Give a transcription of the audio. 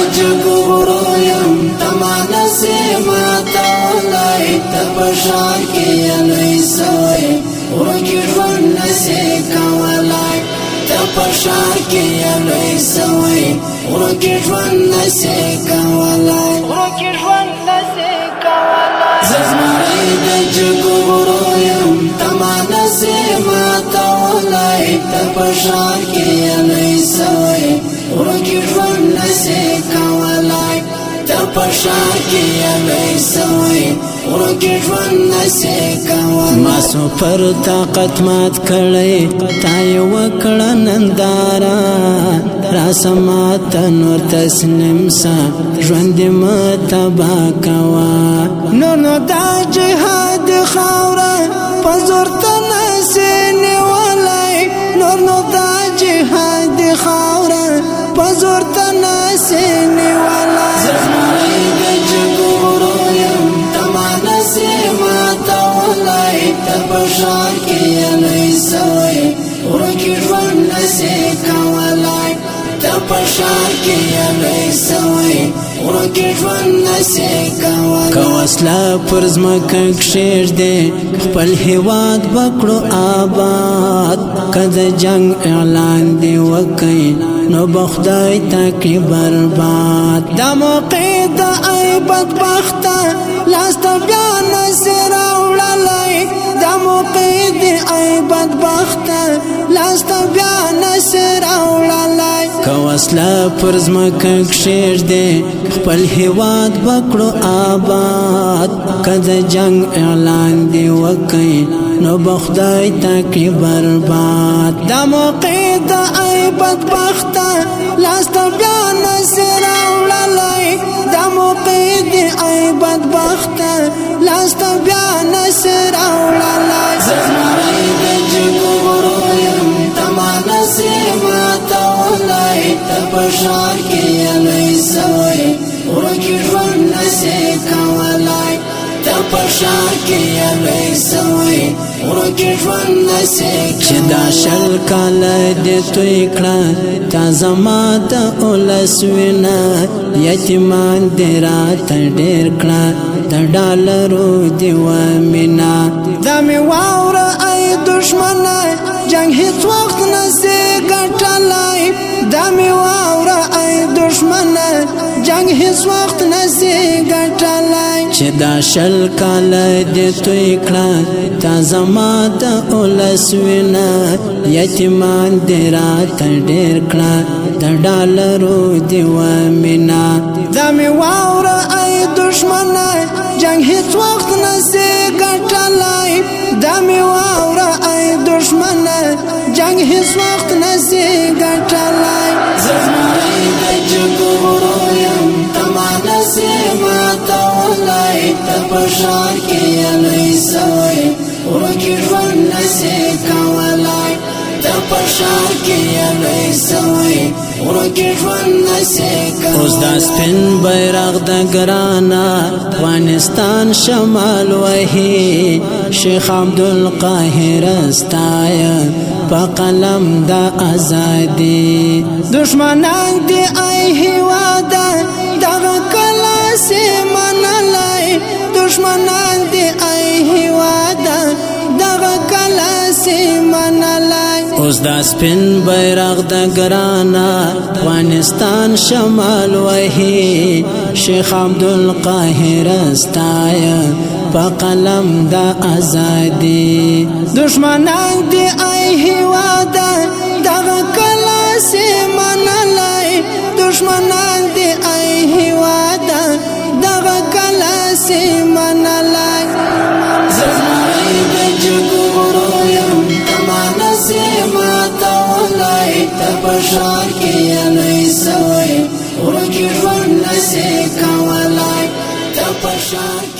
جګورو يم تمانه سي ماته ولای ته بشار کې لوی سوي ورکی ژوند نسي کولای ته بشار کې لوی سوي ورکی ژوند نسي کولای زمري د جګورو يم تمانه سي ماته ولای ته بشار کې لوی سوي ورکی ژوند نسي کولای ته بشار کې لوی سوي ورکی ژوند نسي کولای ما سو پر طاقت مات کړي تای وکړه نندارا را سمات نور تسنیم سا ژوند متا باکوا نو دا جهاد خاورا پزور تنسنی ولای نو دا جهاد خاورا پزور تنسنی ولای زمري د جګورو يم تمانه سي ماته ولای ته بشار کې لوی سوي ورکی ژوند نسي کولای ته بشار کې لوی سوي ورکی ژوند نسي کولای کوسلا پرزمکه کښیر دې خپل هیواد بکړو آباد کله جنگ اعلان دی وکي نو بخدای تکي برباد د موقع د ای بدبخت لاست بیا نصر اولای د موقع د ای بدبخت لاست بیا نصر اولای کوسلا پرزمکه کښیر دې خپل هیواد بکړو آباد کله جنگ اعلان دی وکي نو بخدای تکي برباد د موقع د ای بدبخت لاست بیا نصر اولای د موقع د ای بدبخت لاست بیا نصر اولای زمري د جګورو يم تمانه سي ماته ولای ته بشار کې لوی سوي ورکی ژوند نسي کولای ته بشار کې لوی سوي ورکی ژوند نسي چې دا شل کال دې توی کړه تا زما د اولس وینا یتیمان دې رات ډېر کړه د ډالرو دی ومینا دا می واوره ای دشمن جنگ هیڅ وخت نسي ګټلای دا می واوره ای دشمن جنگ هیڅ وخت نسي ګټلای چې دا شل کال دې توی کړه تا زما د اولس وینا یتیمان دې رات ډېر کړه د ډالرو دی ومینا دا می واوره ای دشمن جنگ هیڅ وخت نسي ګټلای دا می واوره ای دشمن جنگ هیڅ وخت نسي ګټلای زمري د جګورو يم تمانه سي ماته ولای ته بشار کې لوی سوي ورکی ژوند نسي کولای ته بشار کې لوی سوي ورکی ژوند نسي کولای اوس دا سپین بیرغ د ګرانا افغانستان شمال وهي شیخ عبدالقاهر استایا په قلم د ازادي دشمنان دی ای هیواد دغه کلا سي منلای دشمنان دی ای هیواد دغه کلا سي منلای اوس دا سپین بیرغ د ګرانا افغانستان شمال وهي شیخ عبدالقاهر استایا په قلم د ازادي دشمنان دی ای هیواد دغه کلا سي منلای دشمنان دی ای هیواد دغه کلا سي منلای زمري د جګورو يم تمانه سي ماته ولای ته بشار کې لوی سوي ورکی ژوند نسي کولای ته بشار